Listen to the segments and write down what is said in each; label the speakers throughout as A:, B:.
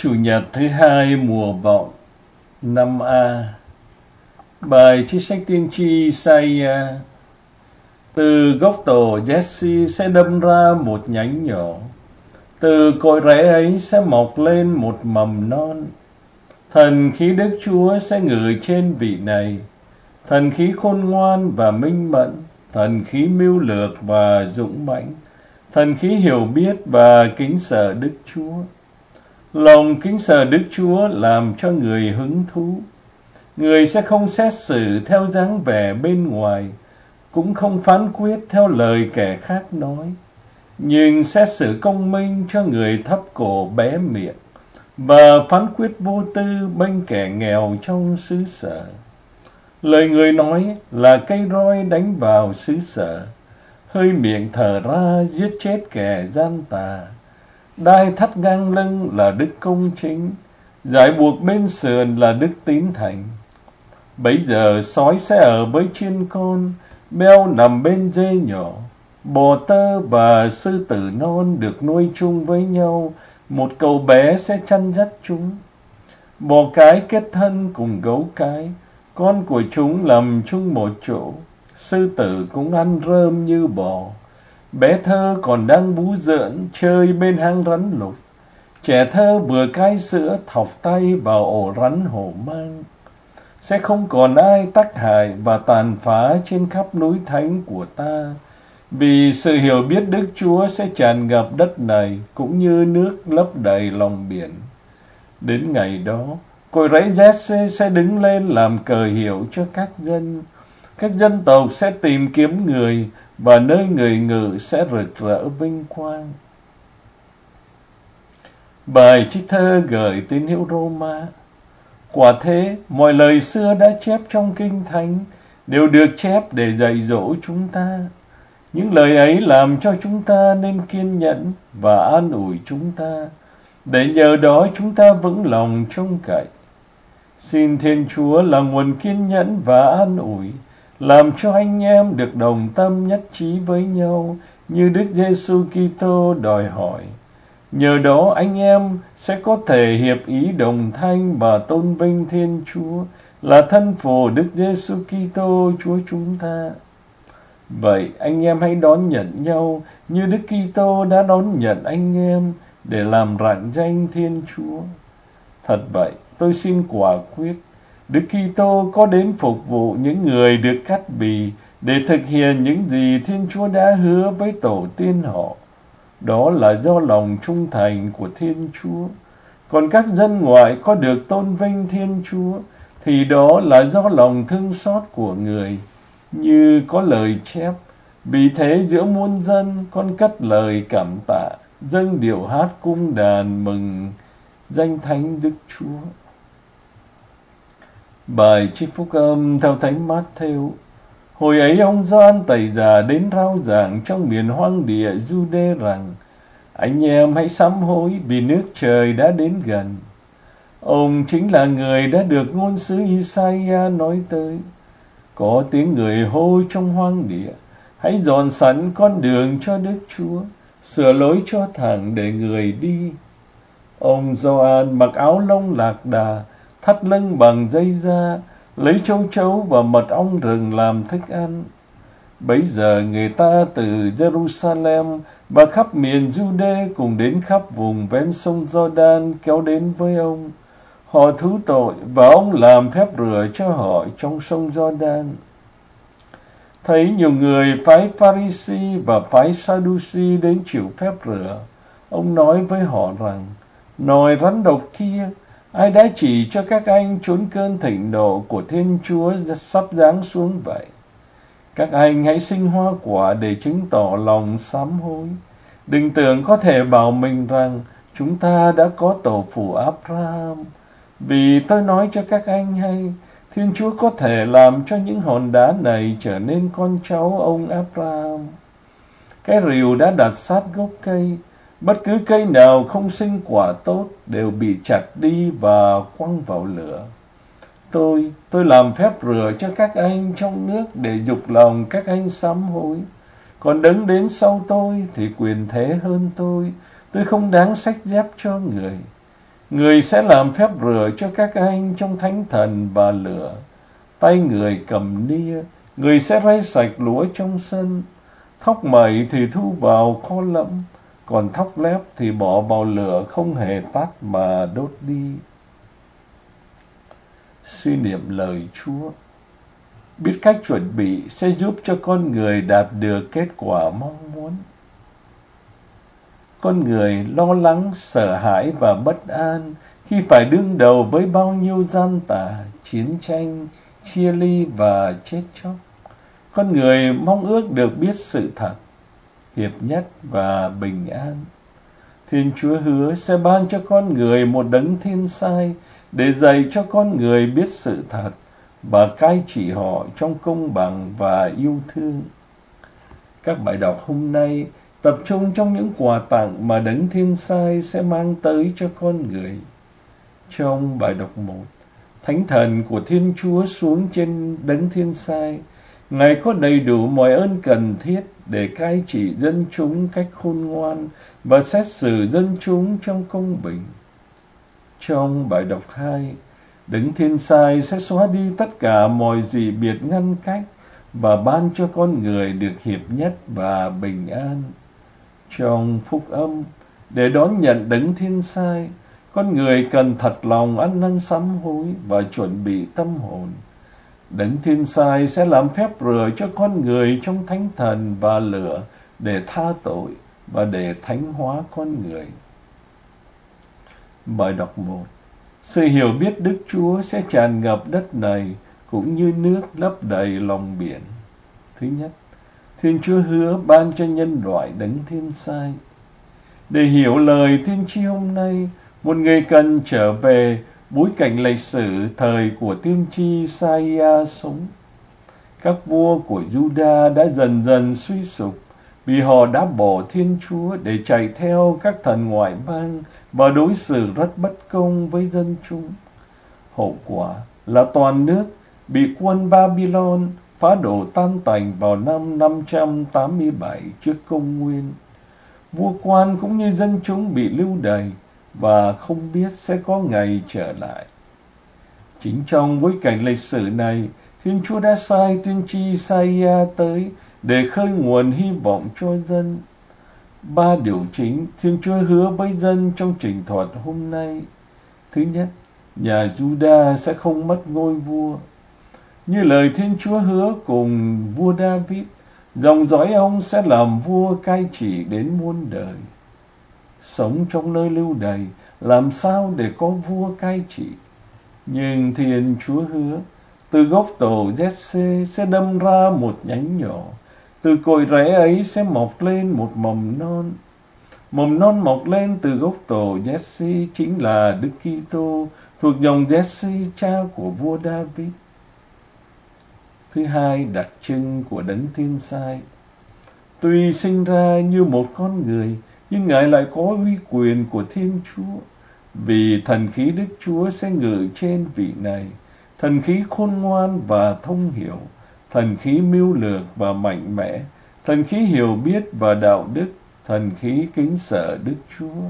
A: Chủ nhật thứ hai mùa vọng năm A. Bài trích sách tiên tri Isaiah. Từ gốc tổ Jesse sẽ đâm ra một nhánh nhỏ, từ cội rễ ấy sẽ mọc lên một mầm non. Thần khí Đức Chúa sẽ ngự trên vị này, thần khí khôn ngoan và minh mẫn, thần khí mưu lược và dũng mãnh, thần khí hiểu biết và kính sợ Đức Chúa. Lòng kính sợ Đức Chúa làm cho người hứng thú. Người sẽ không xét xử theo dáng vẻ bên ngoài, cũng không phán quyết theo lời kẻ khác nói, nhưng xét xử công minh cho người thấp cổ bé miệng, và phán quyết vô tư bênh kẻ nghèo trong xứ sở. Lời người nói là cây roi đánh vào xứ sở, hơi miệng thở ra giết chết kẻ gian tà. Đai thắt ngang lưng là đức công chính, dải buộc bên sườn là đức tín thành. Bấy giờ sói sẽ ở với chiên con, beo nằm bên dê nhỏ, bò tơ và sư tử non được nuôi chung với nhau, một cậu bé sẽ chăn dắt chúng. Bò cái kết thân cùng gấu cái, con của chúng nằm chung một chỗ, sư tử cũng ăn rơm như bò. Bé thơ còn đang bú giỡn chơi bên hang rắn lục, trẻ thơ vừa cai sữa thọc tay vào ổ rắn hổ mang. Sẽ không còn ai tác hại và tàn phá trên khắp núi thánh của ta, vì sự hiểu biết Đức Chúa sẽ tràn ngập đất này cũng như nước lấp đầy lòng biển. Đến ngày đó, cội rễ Giê-xê sẽ đứng lên làm cờ hiệu cho các dân. Các dân tộc sẽ tìm kiếm người, và nơi người ngự sẽ rực rỡ vinh quang. Bài trích thơ gửi tín hữu Roma. Quả thế, mọi lời xưa đã chép trong Kinh Thánh đều được chép để dạy dỗ chúng ta. Những lời ấy làm cho chúng ta nên kiên nhẫn và an ủi chúng ta, để nhờ đó chúng ta vững lòng trông cậy. Xin Thiên Chúa là nguồn kiên nhẫn và an ủi, làm cho anh em được đồng tâm nhất trí với nhau như Đức Giêsu Kitô đòi hỏi. Nhờ đó anh em sẽ có thể hiệp ý đồng thanh và tôn vinh Thiên Chúa là thân phụ Đức Giêsu Kitô Chúa chúng ta. Vậy anh em hãy đón nhận nhau như Đức Kitô đã đón nhận anh em để làm rạng danh Thiên Chúa. Thật vậy, tôi xin quả quyết, Đức Kitô có đến phục vụ những người được cắt bì để thực hiện những gì Thiên Chúa đã hứa với tổ tiên họ. Đó là do lòng trung thành của Thiên Chúa. Còn các dân ngoại có được tôn vinh Thiên Chúa, thì đó là do lòng thương xót của người. Như có lời chép, vì thế giữa muôn dân con cất lời cảm tạ, dâng điệu hát cung đàn mừng danh thánh Đức Chúa. Bài trích phúc âm theo Thánh Mát-thêu. Hồi ấy ông Gioan Tẩy Giả đến rao giảng trong miền hoang địa Giu-đê rằng: Anh em hãy sám hối, vì nước trời đã đến gần. Ông chính là người đã được ngôn sứ Isaiah nói tới. Có tiếng người hô trong hoang địa: Hãy dọn sẵn con đường cho Đức Chúa, sửa lối cho thẳng để người đi. Ông Gioan mặc áo lông lạc đà, thắt lưng bằng dây da, lấy châu chấu và mật ong rừng làm thức ăn. Bấy giờ người ta từ Jerusalem và khắp miền Giu-đê cùng đến khắp vùng ven sông Giođan kéo đến với ông. Họ thú tội và ông làm phép rửa cho họ trong sông Giođan. Thấy nhiều người phái Pha-ri-si và phái Sa-đu-si đến chịu phép rửa, ông nói với họ rằng: Nòi rắn độc kia, ai đã chỉ cho các anh trốn cơn thịnh nộ của Thiên Chúa sắp giáng xuống vậy? Các anh hãy sinh hoa quả để chứng tỏ lòng sám hối. Đừng tưởng có thể bảo mình rằng chúng ta đã có tổ phụ Abraham. Vì tôi nói cho các anh hay, Thiên Chúa có thể làm cho những hòn đá này trở nên con cháu ông Abraham. Cái rìu đã đặt sát gốc cây, bất cứ cây nào không sinh quả tốt đều bị chặt đi và quăng vào lửa. Tôi làm phép rửa cho các anh trong nước để dục lòng các anh sám hối. Còn đấng đến sau tôi thì quyền thế hơn tôi không đáng xách dép cho người. Người sẽ làm phép rửa cho các anh trong thánh thần và lửa. Tay người cầm nia, người sẽ rây sạch lúa trong sân. Thóc mẩy thì thu vào kho lẫm, còn thóc lép thì bỏ vào lửa không hề tắt mà đốt đi. Suy niệm lời Chúa. Biết cách chuẩn bị sẽ giúp cho con người đạt được kết quả mong muốn. Con người lo lắng, sợ hãi và bất an khi phải đương đầu với bao nhiêu gian tà, chiến tranh, chia ly và chết chóc. Con người mong ước được biết sự thật, hiệp nhất và bình an. Thiên Chúa hứa sẽ ban cho con người một đấng thiên sai để dạy cho con người biết sự thật và cai trị họ trong công bằng và yêu thương. Các bài đọc hôm nay tập trung trong những quà tặng mà đấng thiên sai sẽ mang tới cho con người. Trong bài đọc 1, Thánh thần của Thiên Chúa xuống trên đấng thiên sai. Ngài có đầy đủ mọi ơn cần thiết để cai trị dân chúng cách khôn ngoan và xét xử dân chúng trong công bình. Trong bài đọc 2, đấng thiên sai sẽ xóa đi tất cả mọi dị biệt ngăn cách và ban cho con người được hiệp nhất và bình an. Trong phúc âm, để đón nhận đấng thiên sai, con người cần thật lòng ăn năn sám hối và chuẩn bị tâm hồn. Đấng thiên sai sẽ làm phép rửa cho con người trong thánh thần và lửa để tha tội và để thánh hóa con người. Bài đọc 1. Sự hiểu biết Đức Chúa sẽ tràn ngập đất này cũng như nước lấp đầy lòng biển. Thứ nhất, Thiên Chúa hứa ban cho nhân loại đấng thiên sai. Để hiểu lời tiên tri hôm nay, một người cần trở về bối cảnh lịch sử thời của tiên tri Sai-a sống. Các vua của Juda đã dần dần suy sụp vì họ đã bỏ Thiên Chúa để chạy theo các thần ngoại bang và đối xử rất bất công với dân chúng. Hậu quả là toàn nước bị quân Babylon phá đổ tan tành vào năm 587 trước công nguyên. Vua quan cũng như dân chúng bị lưu đày và không biết sẽ có ngày trở lại. Chính trong bối cảnh lịch sử này, Thiên Chúa đã sai tiên tri Sai-a tới để khơi nguồn hy vọng cho dân. 3 điều chính Thiên Chúa hứa với dân trong trình thuật hôm nay. Thứ nhất, nhà Juda sẽ không mất ngôi vua. Như lời Thiên Chúa hứa cùng vua David, dòng dõi ông sẽ làm vua cai trị đến muôn đời. Sống trong nơi lưu đày, làm sao để có vua cai trị? Nhưng Thiên Chúa hứa, từ gốc tổ Giê-xê sẽ đâm ra một nhánh nhỏ, từ cội rễ ấy sẽ mọc lên một mầm non. Mầm non mọc lên từ gốc tổ Giê-xê chính là Đức Kitô, thuộc dòng Giê-xê cha của vua David. Thứ hai, đặc trưng của đấng thiên sai. Tuy sinh ra như một con người, nhưng Ngài lại có uy quyền của Thiên Chúa. Vì thần khí Đức Chúa sẽ ngự trên vị này, thần khí khôn ngoan và thông hiểu, thần khí mưu lược và mạnh mẽ, thần khí hiểu biết và đạo đức, thần khí kính sợ Đức Chúa.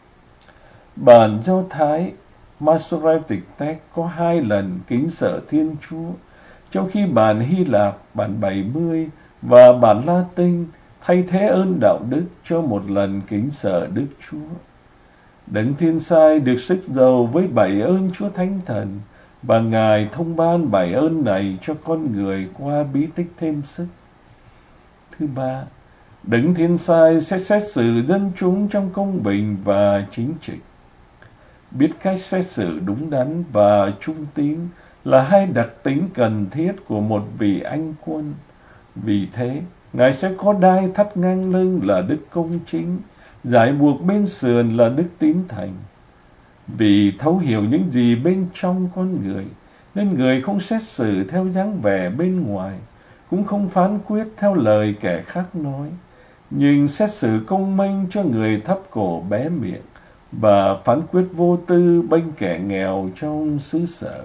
A: Bản Do Thái Masoretic Text có 2 lần kính sợ Thiên Chúa, trong khi bản Hy Lạp, bản 70 và bản Latin thay thế ơn đạo đức cho 1 lần kính sợ Đức Chúa. Đấng thiên sai được sức giàu với 7 ơn Chúa Thánh Thần, và Ngài thông ban 7 ơn này cho con người qua bí tích thêm sức. Thứ ba, đấng thiên sai sẽ xét xử dân chúng trong công bình và chính trực. Biết cách xét xử đúng đắn và trung tín là 2 đặc tính cần thiết của một vị anh quân. Vì thế, Ngài sẽ có đai thắt ngang lưng là đức công chính, dải buộc bên sườn là đức tín thành. Vì thấu hiểu những gì bên trong con người, nên người không xét xử theo dáng vẻ bên ngoài, cũng không phán quyết theo lời kẻ khác nói, nhưng xét xử công minh cho người thấp cổ bé miệng, và phán quyết vô tư bênh kẻ nghèo trong xứ sở.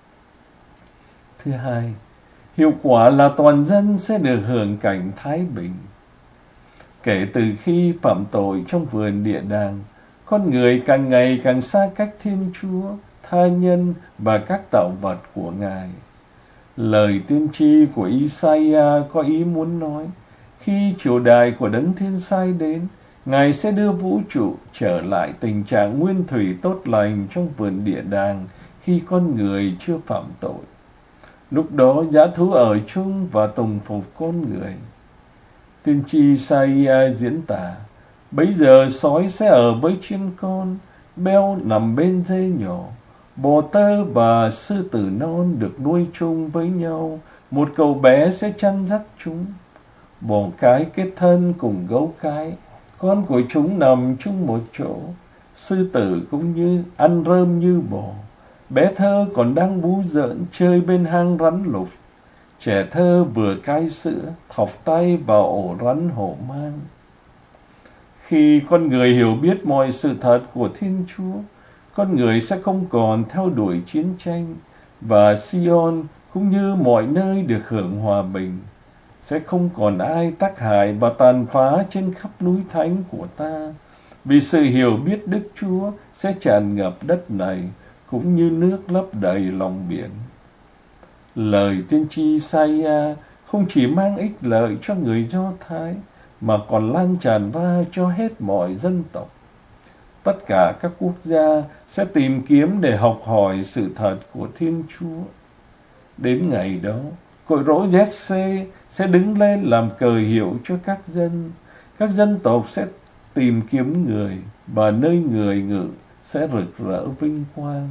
A: Thứ hai, hiệu quả là toàn dân sẽ được hưởng cảnh thái bình. Kể từ khi phạm tội trong vườn địa đàng, con người càng ngày càng xa cách Thiên Chúa, tha nhân và các tạo vật của Ngài. Lời tiên tri của Isaiah có ý muốn nói, khi triều đại của Đấng Thiên Sai đến, Ngài sẽ đưa vũ trụ trở lại tình trạng nguyên thủy tốt lành trong vườn địa đàng khi con người chưa phạm tội. Lúc đó dã thú ở chung và tùng phục con người. Tiên tri Isaiah diễn tả, bấy giờ sói sẽ ở với chiên con, beo nằm bên dê nhỏ, bò tơ và sư tử non được nuôi chung với nhau, một cậu bé sẽ chăn dắt chúng. Bò cái kết thân cùng gấu cái, con của chúng nằm chung một chỗ. Sư tử cũng như ăn rơm như bò. Bé thơ còn đang bú giỡn chơi bên hang rắn lục. Trẻ thơ vừa cai sữa, thọc tay vào ổ rắn hổ mang. Khi con người hiểu biết mọi sự thật của Thiên Chúa, con người sẽ không còn theo đuổi chiến tranh, và Sion cũng như mọi nơi được hưởng hòa bình. Sẽ không còn ai tác hại và tàn phá trên khắp núi thánh của ta, vì sự hiểu biết Đức Chúa sẽ tràn ngập đất này, cũng như nước lấp đầy lòng biển. Lời tiên tri Isaiah không chỉ mang ích lợi cho người Do Thái, mà còn lan tràn ra cho hết mọi dân tộc. Tất cả các quốc gia sẽ tìm kiếm để học hỏi sự thật của Thiên Chúa. Đến ngày đó, cội rỗ Giê-xê sẽ đứng lên làm cờ hiệu cho các dân. Các dân tộc sẽ tìm kiếm người, và nơi người ngự sẽ rực rỡ vinh quang.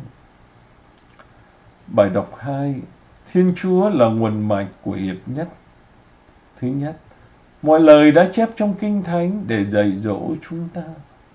A: Bài đọc 2. Thiên Chúa là nguồn mạch của hiệp nhất. Thứ nhất, mọi lời đã chép trong Kinh Thánh để dạy dỗ chúng ta.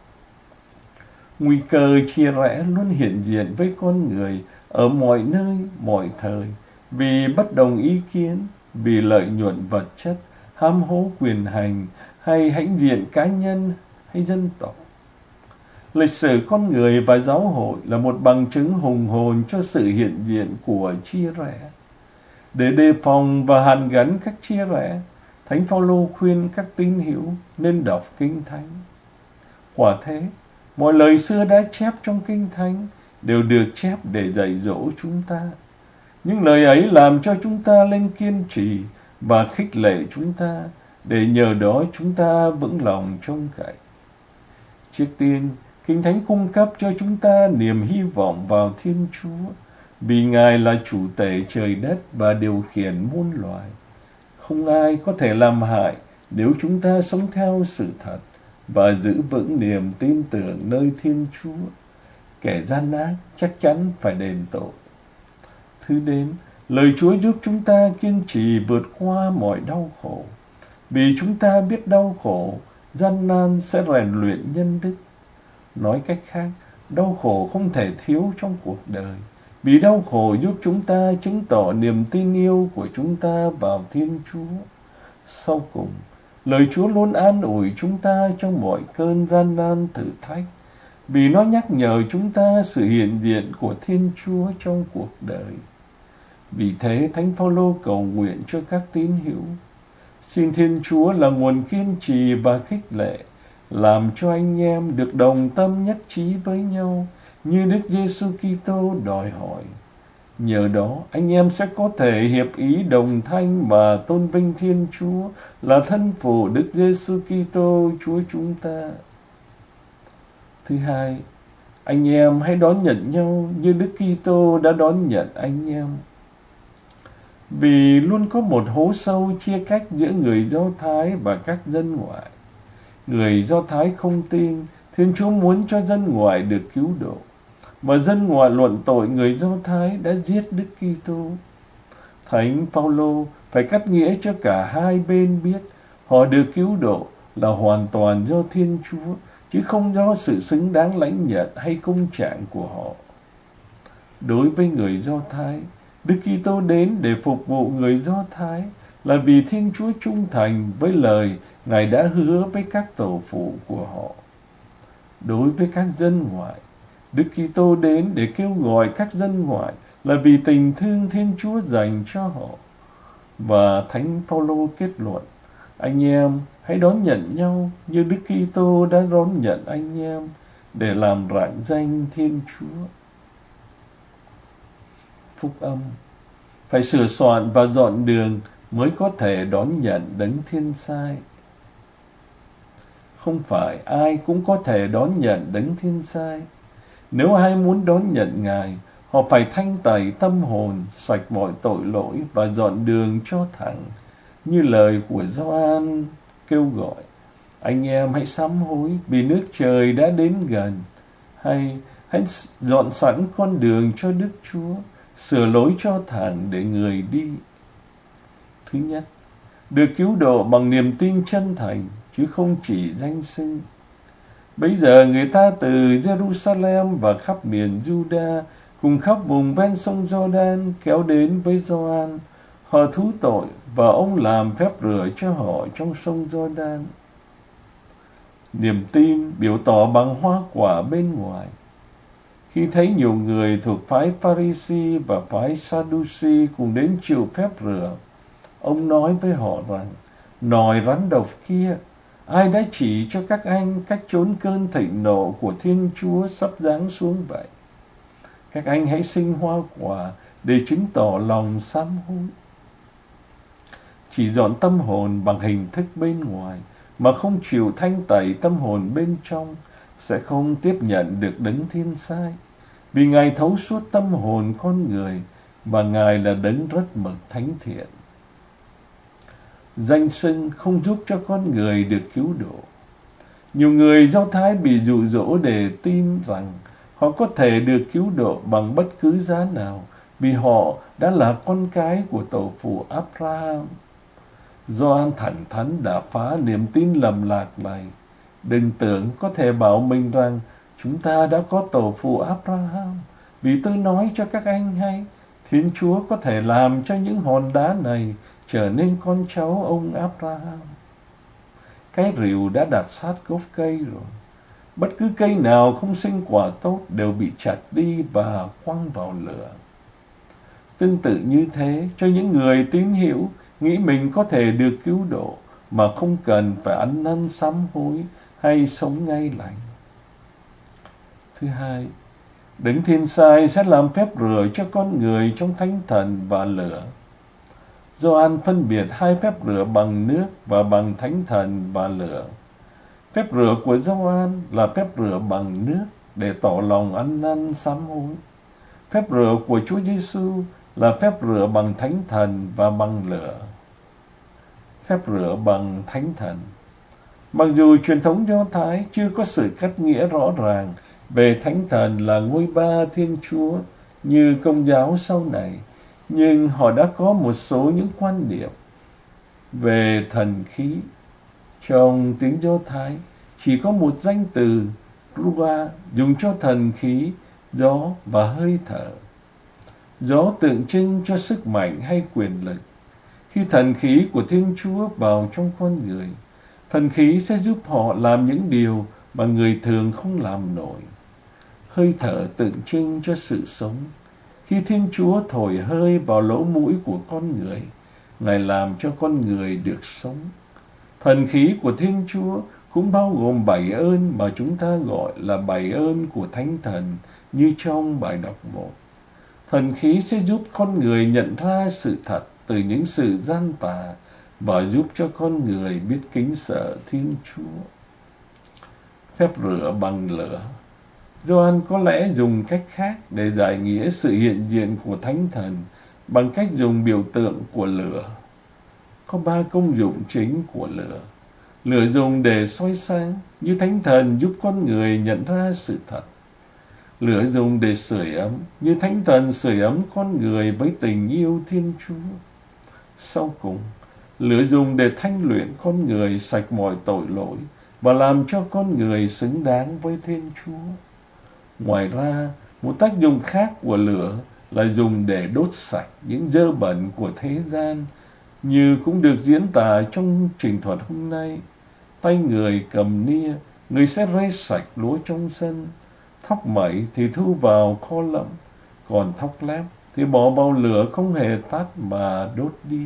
A: Nguy cơ chia rẽ luôn hiện diện với con người ở mọi nơi, mọi thời, vì bất đồng ý kiến, vì lợi nhuận vật chất, ham hố quyền hành, hay hãnh diện cá nhân hay dân tộc. Lịch sử con người và giáo hội là một bằng chứng hùng hồn cho sự hiện diện của chia rẽ. Để đề phòng và hàn gắn các chia rẽ, Thánh Phaolô khuyên các tín hữu nên đọc Kinh Thánh. Quả thế, mọi lời xưa đã chép trong Kinh Thánh đều được chép để dạy dỗ chúng ta. Những lời ấy làm cho chúng ta lên kiên trì và khích lệ chúng ta, để nhờ đó chúng ta vững lòng trông cậy. Trước tiên, Kinh Thánh cung cấp cho chúng ta niềm hy vọng vào Thiên Chúa, vì Ngài là chủ tể trời đất và điều khiển muôn loài. Không ai có thể làm hại nếu chúng ta sống theo sự thật và giữ vững niềm tin tưởng nơi Thiên Chúa. Kẻ gian ác chắc chắn phải đền tội. Thứ đến, lời Chúa giúp chúng ta kiên trì vượt qua mọi đau khổ. Vì chúng ta biết đau khổ, gian nan sẽ rèn luyện nhân đức. Nói cách khác, đau khổ không thể thiếu trong cuộc đời, vì đau khổ giúp chúng ta chứng tỏ niềm tin yêu của chúng ta vào Thiên Chúa. Sau cùng, lời Chúa luôn an ủi chúng ta trong mọi cơn gian nan thử thách, vì nó nhắc nhở chúng ta sự hiện diện của Thiên Chúa trong cuộc đời. Vì thế, Thánh Phaolô cầu nguyện cho các tín hữu: xin Thiên Chúa là nguồn kiên trì và khích lệ, làm cho anh em được đồng tâm nhất trí với nhau, như Đức Giêsu Kitô đòi hỏi. Nhờ đó, anh em sẽ có thể hiệp ý đồng thanh mà tôn vinh Thiên Chúa là thân phụ Đức Giêsu Kitô Chúa chúng ta. Thứ hai, anh em hãy đón nhận nhau như Đức Kitô đã đón nhận anh em. Vì luôn có một hố sâu chia cách giữa người Do Thái và các dân ngoại. Người Do Thái không tin Thiên Chúa muốn cho dân ngoại được cứu độ, và dân ngoại luận tội người Do Thái đã giết Đức Kitô. Thánh Phaolô phải cắt nghĩa cho cả hai bên biết họ được cứu độ là hoàn toàn do Thiên Chúa, chứ không do sự xứng đáng lãnh nhận hay công trạng của họ. Đối với người Do Thái, Đức Kitô đến để phục vụ người Do Thái là vì Thiên Chúa trung thành với lời Ngài đã hứa với các tổ phụ của họ. Đối với các dân ngoại, Đức Kitô đến để kêu gọi các dân ngoại là vì tình thương Thiên Chúa dành cho họ. Và Thánh Phaolô kết luận: anh em hãy đón nhận nhau như Đức Kitô đã đón nhận anh em, để làm rạng danh Thiên Chúa. Phúc âm phải sửa soạn và dọn đường mới có thể đón nhận Đấng Thiên Sai. Không phải ai cũng có thể đón nhận Đấng Thiên Sai. Nếu ai muốn đón nhận Ngài, họ phải thanh tẩy tâm hồn, sạch mọi tội lỗi và dọn đường cho thẳng, như lời của Gioan kêu gọi: anh em hãy sám hối vì nước trời đã đến gần. Hay hãy dọn sẵn con đường cho Đức Chúa, sửa lối cho thẳng để người đi. Thứ nhất, được cứu độ bằng niềm tin chân thành, chứ không chỉ danh xưng. Bây giờ người ta từ Jerusalem và khắp miền Juda cùng khắp vùng ven sông Jordan kéo đến với Gioan. Họ thú tội và ông làm phép rửa cho họ trong sông Jordan. Niềm tin biểu tỏ bằng hoa quả bên ngoài. Khi thấy nhiều người thuộc phái Pharisee và phái Sadducee cùng đến chịu phép rửa, ông nói với họ rằng: nòi rắn độc kia, ai đã chỉ cho các anh cách trốn cơn thịnh nộ của Thiên Chúa sắp giáng xuống vậy? Các anh hãy sinh hoa quả để chứng tỏ lòng sám hối. Chỉ dọn tâm hồn bằng hình thức bên ngoài mà không chịu thanh tẩy tâm hồn bên trong sẽ không tiếp nhận được Đấng Thiên Sai, vì Ngài thấu suốt tâm hồn con người và Ngài là Đấng rất mực thánh thiện. Danh xưng không giúp cho con người được cứu độ. Nhiều người Do Thái bị dụ dỗ để tin rằng họ có thể được cứu độ bằng bất cứ giá nào vì họ đã là con cái của tổ phụ Abraham. Gioan thẳng thắn đã phá niềm tin lầm lạc này. Đừng tưởng có thể bảo mình rằng chúng ta đã có tổ phụ Abraham, vì tôi nói cho các anh hay, Thiên Chúa có thể làm cho những hòn đá này trở nên con cháu ông Abraham. Cái rìu đã đặt sát gốc cây rồi. Bất cứ cây nào không sinh quả tốt đều bị chặt đi và quăng vào lửa. Tương tự như thế, cho những người tín hữu nghĩ mình có thể được cứu độ mà không cần phải ăn năn sám hối hay sống ngay lành. Thứ hai, Đấng Thiên Sai sẽ làm phép rửa cho con người trong thánh thần và lửa. Gioan phân biệt hai phép rửa bằng nước và bằng thánh thần và lửa. Phép rửa của Gioan là phép rửa bằng nước để tỏ lòng ăn năn sám hối. Phép rửa của Chúa Giêsu là phép rửa bằng thánh thần và bằng lửa. Phép rửa bằng thánh thần. Mặc dù truyền thống Do Thái chưa có sự cắt nghĩa rõ ràng về thánh thần là ngôi ba Thiên Chúa như Công giáo sau này, nhưng họ đã có một số những quan niệm về thần khí. Trong tiếng Do Thái chỉ có một danh từ Ruach dùng cho thần khí, gió và hơi thở. Gió tượng trưng cho sức mạnh hay quyền lực. Khi thần khí của Thiên Chúa vào trong con người, thần khí sẽ giúp họ làm những điều mà người thường không làm nổi. Hơi thở tượng trưng cho sự sống. Khi Thiên Chúa thổi hơi vào lỗ mũi của con người, Ngài làm cho con người được sống. Thần khí của Thiên Chúa cũng bao gồm 7 ơn mà chúng ta gọi là 7 ơn của Thánh Thần như trong bài đọc 1. Thần khí sẽ giúp con người nhận ra sự thật từ những sự gian tà và giúp cho con người biết kính sợ Thiên Chúa. Phép rửa bằng lửa. Gioan có lẽ dùng cách khác để giải nghĩa sự hiện diện của Thánh Thần bằng cách dùng biểu tượng của lửa. Có 3 công dụng chính của lửa. Lửa dùng để soi sáng, như Thánh Thần giúp con người nhận ra sự thật. Lửa dùng để sưởi ấm, như Thánh Thần sưởi ấm con người với tình yêu Thiên Chúa. Sau cùng, lửa dùng để thanh luyện con người sạch mọi tội lỗi và làm cho con người xứng đáng với Thiên Chúa. Ngoài ra, một tác dụng khác của lửa là dùng để đốt sạch những dơ bẩn của thế gian, như cũng được diễn tả trong trình thuật hôm nay. Tay người cầm nia, người sẽ rây sạch lúa trong sân. Thóc mẩy thì thu vào kho lẫm, còn thóc lép thì bỏ vào lửa không hề tắt mà đốt đi.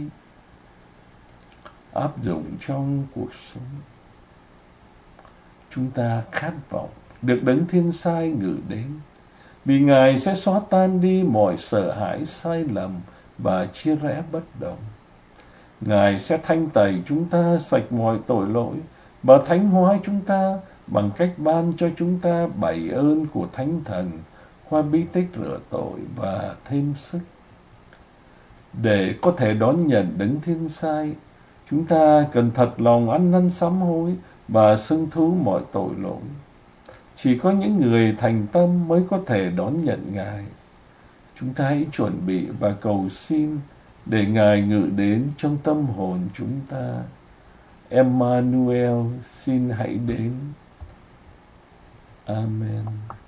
A: Áp dụng trong cuộc sống. Chúng ta khát vọng được Đấng Thiên Sai ngự đến. Vì Ngài sẽ xóa tan đi mọi sợ hãi sai lầm và chia rẽ bất đồng. Ngài sẽ thanh tẩy chúng ta sạch mọi tội lỗi và thánh hóa chúng ta bằng cách ban cho chúng ta bảy ơn của Thánh Thần qua bí tích rửa tội và thêm sức. Để có thể đón nhận Đấng Thiên Sai, chúng ta cần thật lòng ăn năn sám hối và xưng thú mọi tội lỗi. Chỉ có những người thành tâm mới có thể đón nhận Ngài. Chúng ta hãy chuẩn bị và cầu xin để Ngài ngự đến trong tâm hồn chúng ta. Emmanuel xin hãy đến. Amen.